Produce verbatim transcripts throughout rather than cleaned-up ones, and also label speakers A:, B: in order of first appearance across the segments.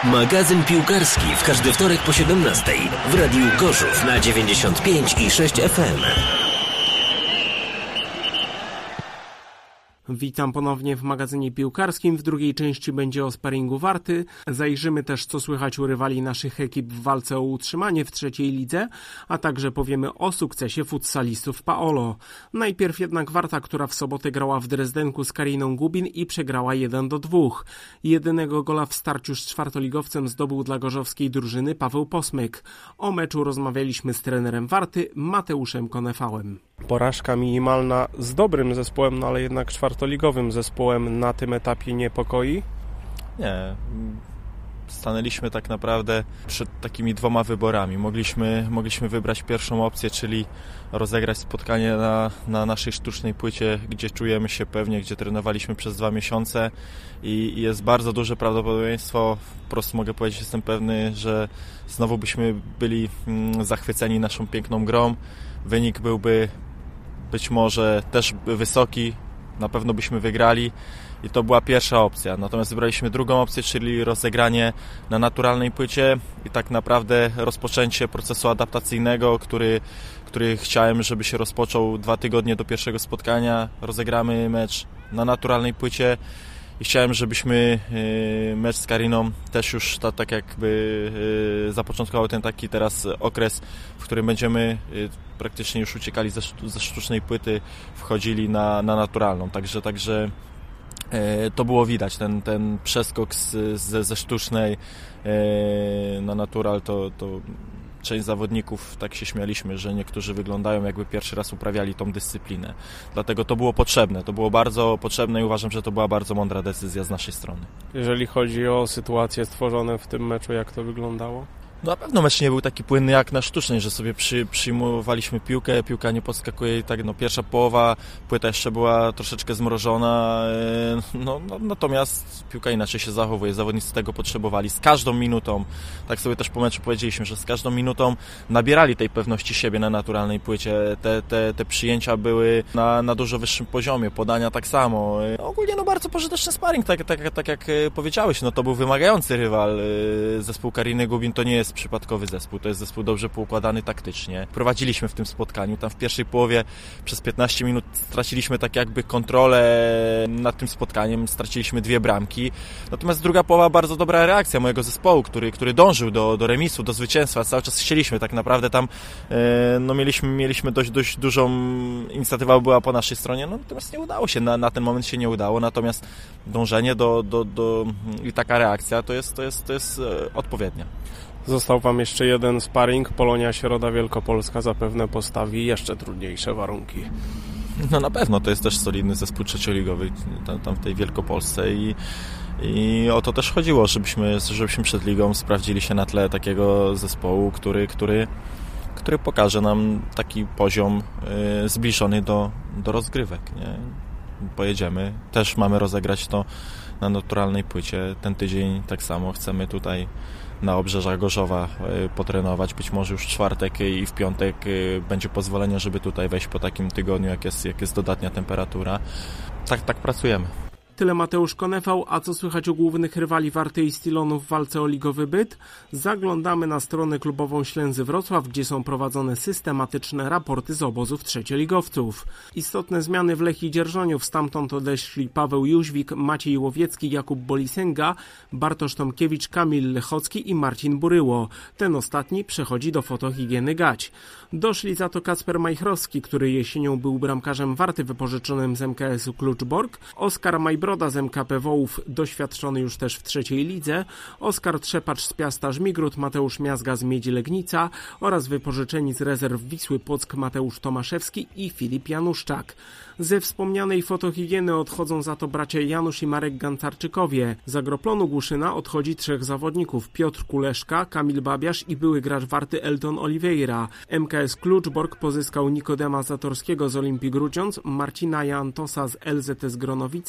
A: Magazyn piłkarski w każdy wtorek po siedemnastej w Radiu Gorzów na dziewięćdziesiąt pięć i sześć F M.
B: Witam ponownie w magazynie piłkarskim. W drugiej części będzie o sparingu Warty. Zajrzymy też, co słychać u rywali naszych ekip w walce o utrzymanie w trzeciej lidze, a także powiemy o sukcesie futsalistów Paolo. Najpierw jednak Warta, która w sobotę grała w Drezdenku z Kariną Gubin i przegrała jeden do dwóch. Jedynego gola w starciu z czwartoligowcem zdobył dla gorzowskiej drużyny Paweł Posmyk. O meczu rozmawialiśmy z trenerem Warty, Mateuszem Konefałem. Porażka minimalna z dobrym zespołem, no ale jednak czwartoligowym zespołem na tym etapie niepokoi?
C: Nie. Stanęliśmy tak naprawdę przed takimi dwoma wyborami. Mogliśmy, mogliśmy wybrać pierwszą opcję, czyli rozegrać spotkanie na, na naszej sztucznej płycie, gdzie czujemy się pewnie, gdzie trenowaliśmy przez dwa miesiące i, i jest bardzo duże prawdopodobieństwo, po prostu mogę powiedzieć, jestem pewny, że znowu byśmy byli mm, zachwyceni naszą piękną grą. Wynik byłby być może też wysoki, na pewno byśmy wygrali i to była pierwsza opcja. Natomiast wybraliśmy drugą opcję, czyli rozegranie na naturalnej płycie i tak naprawdę rozpoczęcie procesu adaptacyjnego, który, który chciałem, żeby się rozpoczął dwa tygodnie do pierwszego spotkania. Rozegramy mecz na naturalnej płycie i chciałem, żebyśmy mecz z Kariną też już ta, tak jakby zapoczątkował ten taki teraz okres, w którym będziemy praktycznie już uciekali ze, ze sztucznej płyty, wchodzili na, na naturalną. Także, także to było widać, ten, ten przeskok z, ze, ze sztucznej na natural, to, to część zawodników, tak się śmialiśmy, że niektórzy wyglądają, jakby pierwszy raz uprawiali tą dyscyplinę. Dlatego to było potrzebne, to było bardzo potrzebne i uważam, że to była bardzo mądra decyzja z naszej strony.
B: Jeżeli chodzi o sytuacje stworzone w tym meczu, jak to wyglądało?
C: No na pewno mecz nie był taki płynny jak na sztucznej, że sobie przy, przyjmowaliśmy piłkę, piłka nie podskakuje i tak, no pierwsza połowa, płyta jeszcze była troszeczkę zmrożona, no, no natomiast piłka inaczej się zachowuje, zawodnicy tego potrzebowali, z każdą minutą, tak sobie też po meczu powiedzieliśmy, że z każdą minutą nabierali tej pewności siebie na naturalnej płycie, te, te, te przyjęcia były na, na dużo wyższym poziomie, podania tak samo, no, ogólnie no bardzo pożyteczny sparring, tak, tak, tak jak powiedziałeś, no to był wymagający rywal, zespół Kariny Gubin to nie jest przypadkowy zespół, to jest zespół dobrze poukładany taktycznie. Prowadziliśmy w tym spotkaniu, tam w pierwszej połowie przez piętnaście minut straciliśmy tak jakby kontrolę nad tym spotkaniem, straciliśmy dwie bramki, natomiast druga połowa bardzo dobra reakcja mojego zespołu, który, który dążył do, do remisu, do zwycięstwa, cały czas chcieliśmy, tak naprawdę tam no mieliśmy, mieliśmy dość, dość dużą, inicjatywa była po naszej stronie, no natomiast nie udało się, na, na ten moment się nie udało, natomiast dążenie do, do, do i taka reakcja to jest, to jest, to jest odpowiednia.
B: Został Wam jeszcze jeden sparring. Polonia Środa Wielkopolska zapewne postawi jeszcze trudniejsze warunki.
C: No na pewno, to jest też solidny zespół trzecioligowy tam, tam w tej Wielkopolsce i, i o to też chodziło, żebyśmy, żebyśmy przed ligą sprawdzili się na tle takiego zespołu, który, który, który pokaże nam taki poziom y, zbliżony do, do rozgrywek. Nie? Pojedziemy, też mamy rozegrać to na naturalnej płycie. Ten tydzień tak samo chcemy tutaj na obrzeżach Gorzowa potrenować. Być może już w czwartek i w piątek będzie pozwolenie, żeby tutaj wejść po takim tygodniu, jak jest, jak jest dodatnia temperatura. Tak, tak pracujemy.
B: Tyle Mateusz Konefał, a co słychać u głównych rywali Warty i Stilonu w walce o ligowy byt? Zaglądamy na stronę klubową Ślęzy Wrocław, gdzie są prowadzone systematyczne raporty z obozów trzecioligowców. Istotne zmiany w Lechii Dzierżoniów, stamtąd odeszli Paweł Jóźwik, Maciej Łowiecki, Jakub Bolisenga, Bartosz Tomkiewicz, Kamil Lechocki i Marcin Buryło. Ten ostatni przechodzi do fotohigieny gać. Doszli za to Kacper Majchrowski, który jesienią był bramkarzem Warty wypożyczonym z M K S u Kluczbork, Oskar Majbroda z M K P Wołów, doświadczony już też w trzeciej lidze, Oskar Trzepacz z Piasta Żmigród, Mateusz Miazga z Miedzi Legnica oraz wypożyczeni z rezerw Wisły Płock Mateusz Tomaszewski i Filip Januszczak. Ze wspomnianej fotohigieny odchodzą za to bracia Janusz i Marek Gancarczykowie. Z Agroplonu Głuszyna odchodzi trzech zawodników: Piotr Kuleszka, Kamil Babiarz i były gracz Warty Elton Oliveira. M K S Kluczbork pozyskał Nikodema Zatorskiego z Olimpii Grudziądz, Marcina Jantosa z L Z S Gronowice,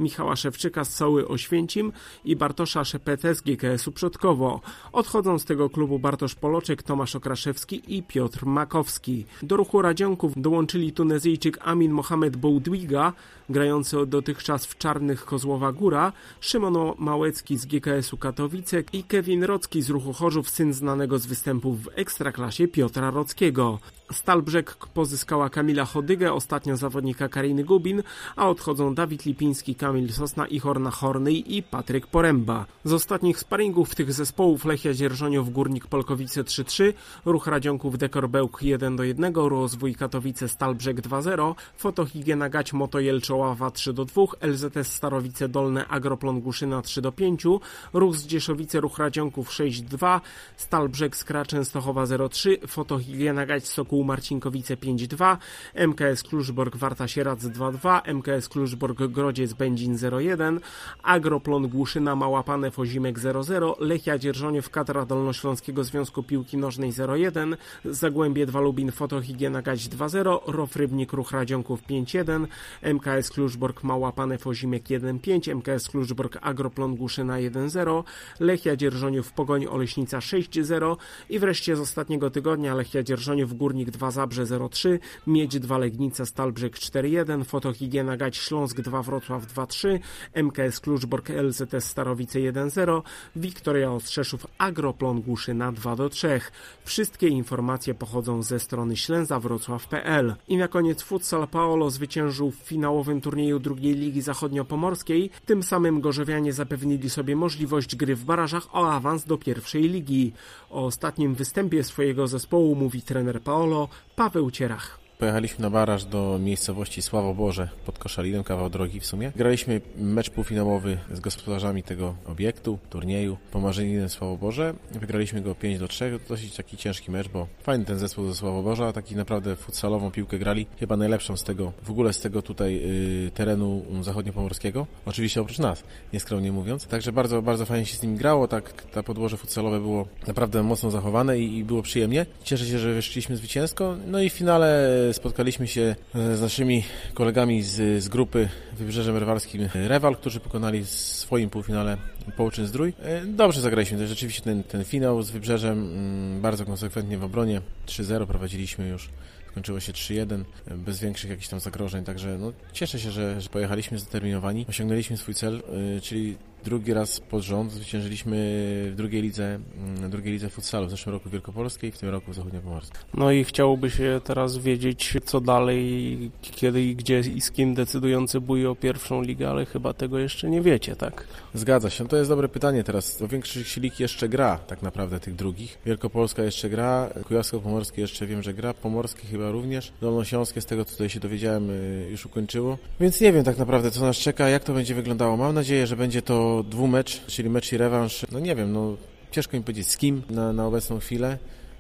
B: Michała Szewczyka z Soły Oświęcim i Bartosza Szepetę z G K S-u Przodkowo. Odchodzą z tego klubu Bartosz Poloczek, Tomasz Okraszewski i Piotr Makowski. Do ruchu Radzionków dołączyli Tunezyjczyk Amin Mohamed Boudwiga, grający dotychczas w Czarnych Kozłowa Góra, Szymon Małecki z G K S-u Katowice i Kevin Rocki z Ruchu Chorzów, syn znanego z występów w Ekstraklasie Piotra Rockiego. Stal Brzeg pozyskała Kamila Chodygę, ostatnio zawodnika Kariny Gubin, a odchodzą Dawid Lipiński, Kamil Sosna, Ichor Nachornyj i Patryk Poręba. Z ostatnich sparingów tych zespołów Lechia Dzierżoniów Górnik Polkowice trzy trzy, Ruch Radzionków Dekor Bełk jeden do jednego, Rozwój Katowice Stal Brzeg dwa zero, Fotohigiena Gać Moto Jelczoława trzy do dwóch, L Z S Starowice Dolne Agroplon Głuszyna trzy do pięciu, Ruch Zdzieszowice Ruch Radzionków sześć dwa, Stal Brzeg Skra Częstochowa zero trzy, Fotohigiena Gać Sokół Marcinkowice pięć dwa, M K S Kluczbork Warta Sierac dwa dwa, M K S Kluczbork Grodziec Będzin zero jeden, Agroplon Głuszyna Mała Panew Ozimek zero zero, Lechia Dzierżoniów Kadra Dolnośląskiego Związku Piłki Nożnej zero jeden, Zagłębie dwa Lubin Fotohigiena Gać dwa zero, Rof Rybnik Ruch Radzionków pięć jeden, M K S Kluczbork Mała Panew Ozimek jeden pięć, M K S Kluczbork Agroplon Głuszyna jeden zero, Lechia Dzierżoniów Pogoń Oleśnica sześć zero i wreszcie z ostatniego tygodnia Lechia Dzierżoniów Górnik dwa Zabrze zero trzy, Miedź dwa Legnica Stal Brzeg cztery jeden, Fotohigiena Gać Śląsk dwa Wrocław dwa trzy, M K S Kluczbork L Z S Starowice jeden zero, Wiktoria Ostrzeszów Agroplon Głuszyna dwa do trzech. Wszystkie informacje pochodzą ze strony ślęza wrocław kropka p l. I na koniec Futsal Paolo zwyciężył w finałowym turnieju drugiej Ligi Zachodniopomorskiej. Tym samym gorzowianie zapewnili sobie możliwość gry w barażach o awans do pierwszej ligi. O ostatnim występie swojego zespołu mówi trener Paolo Paweł Cierach.
D: Pojechaliśmy na baraż do miejscowości Sławoborze pod Koszalinem, kawał drogi w sumie. Graliśmy mecz półfinałowy z gospodarzami tego obiektu, turnieju, Pomarzeninem Sławoborze. Wygraliśmy go pięć do trzech, dosyć taki ciężki mecz, bo fajny ten zespół ze Sławoborza, taki naprawdę futsalową piłkę grali, chyba najlepszą z tego, w ogóle z tego tutaj y, terenu zachodniopomorskiego. Oczywiście oprócz nas, nieskromnie mówiąc. Także bardzo, bardzo fajnie się z nimi grało, tak ta podłoże futsalowe było naprawdę mocno zachowane i, i było przyjemnie. Cieszę się, że wyszliśmy zwycięsko. No i w finale spotkaliśmy się z naszymi kolegami z, z grupy Wybrzeżem Rewalskim Rewal, którzy pokonali w swoim półfinale Połczyn-Zdrój. Dobrze zagraliśmy też rzeczywiście ten, ten finał z Wybrzeżem, bardzo konsekwentnie w obronie. trzy zero prowadziliśmy już. Skończyło się trzy jeden, bez większych jakichś tam zagrożeń, także no, cieszę się, że, że pojechaliśmy zdeterminowani, osiągnęliśmy swój cel, yy, czyli drugi raz pod rząd zwyciężyliśmy w drugiej lidze, w drugiej lidze futsalu, w zeszłym roku w Wielkopolskiej, w tym roku w Zachodniopomorskiej.
B: No i chciałoby się teraz wiedzieć, co dalej, kiedy i gdzie i z kim decydujący bój o pierwszą ligę, ale chyba tego jeszcze nie wiecie, tak?
D: Zgadza się, no to jest dobre pytanie teraz, bo większość lig jeszcze gra tak naprawdę tych drugich. Wielkopolska jeszcze gra, Kujawsko-Pomorskie jeszcze wiem, że gra, Pomorskie chyba również, Dolnośląskie z tego, co tutaj się dowiedziałem, już ukończyło. Więc nie wiem tak naprawdę, co nas czeka, jak to będzie wyglądało. Mam nadzieję, że będzie to dwumecz, czyli mecz i rewanż. No nie wiem, no ciężko mi powiedzieć z kim na, na obecną chwilę.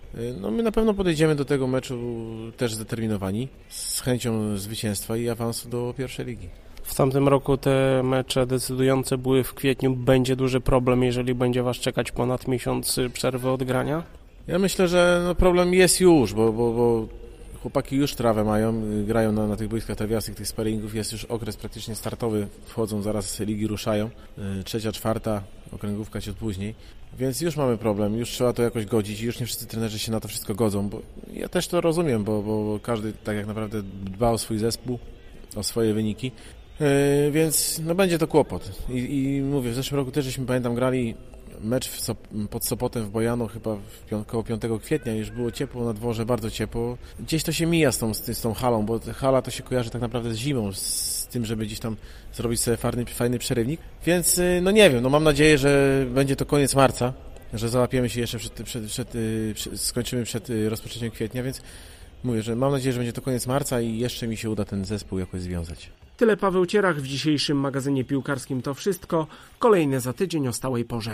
D: No my na pewno podejdziemy do tego meczu też zdeterminowani, z chęcią zwycięstwa i awansu do pierwszej ligi.
B: W tamtym roku te mecze decydujące były w kwietniu. Będzie duży problem, jeżeli będzie was czekać ponad miesiąc przerwy od grania?
D: Ja myślę, że no problem jest już, bo, bo, bo chłopaki już trawę mają, grają na, na tych boiskach trawiastych, tych sparingów, jest już okres praktycznie startowy, wchodzą, zaraz ligi ruszają, trzecia, czwarta, okręgówka ciut później, więc już mamy problem, już trzeba to jakoś godzić i już nie wszyscy trenerzy się na to wszystko godzą, bo ja też to rozumiem, bo, bo każdy tak jak naprawdę dba o swój zespół, o swoje wyniki, yy, więc no będzie to kłopot I, i mówię, w zeszłym roku też żeśmy, pamiętam, grali mecz w Sop- pod Sopotem w Bojano chyba w pią- koło piątego kwietnia, już było ciepło na dworze, bardzo ciepło. Gdzieś to się mija z tą, z, z tą halą, bo hala to się kojarzy tak naprawdę z zimą, z, z tym, żeby gdzieś tam zrobić sobie fajny, fajny przerywnik. Więc no nie wiem, no mam nadzieję, że będzie to koniec marca, że załapiemy się jeszcze przed, przed, przed, przed skończymy przed rozpoczęciem kwietnia, więc mówię, że mam nadzieję, że będzie to koniec marca i jeszcze mi się uda ten zespół jakoś związać.
B: Tyle Paweł Cierach w dzisiejszym magazynie piłkarskim. To wszystko. Kolejne za tydzień o stałej porze.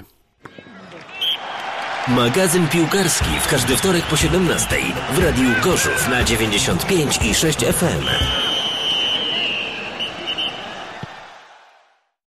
A: Magazyn piłkarski w każdy wtorek po siedemnastej w Radiu Gorzów na dziewięćdziesiąt pięć i sześć F M.